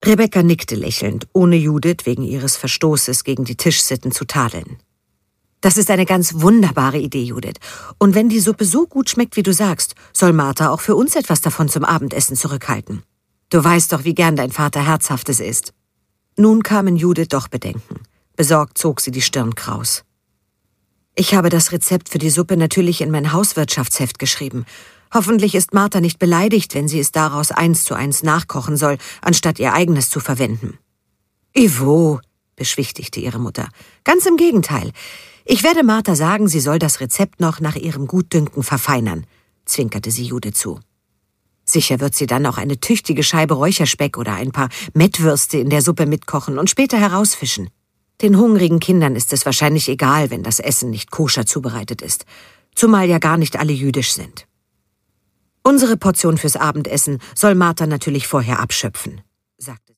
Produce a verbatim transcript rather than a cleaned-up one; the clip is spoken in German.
Rebecca nickte lächelnd, ohne Judith wegen ihres Verstoßes gegen die Tischsitten zu tadeln. »Das ist eine ganz wunderbare Idee, Judith. Und wenn die Suppe so gut schmeckt, wie du sagst, soll Martha auch für uns etwas davon zum Abendessen zurückhalten. Du weißt doch, wie gern dein Vater Herzhaftes isst.« Nun kamen Judith doch Bedenken. Besorgt zog sie die Stirn kraus. »Ich habe das Rezept für die Suppe natürlich in mein Hauswirtschaftsheft geschrieben. Hoffentlich ist Martha nicht beleidigt, wenn sie es daraus eins zu eins nachkochen soll, anstatt ihr eigenes zu verwenden.« »Ivo«, beschwichtigte ihre Mutter, »ganz im Gegenteil. Ich werde Martha sagen, sie soll das Rezept noch nach ihrem Gutdünken verfeinern«, zwinkerte sie Judith zu. »Sicher wird sie dann auch eine tüchtige Scheibe Räucherspeck oder ein paar Mettwürste in der Suppe mitkochen und später herausfischen. Den hungrigen Kindern ist es wahrscheinlich egal, wenn das Essen nicht koscher zubereitet ist, zumal ja gar nicht alle jüdisch sind. Unsere Portion fürs Abendessen soll Martha natürlich vorher abschöpfen«, sagte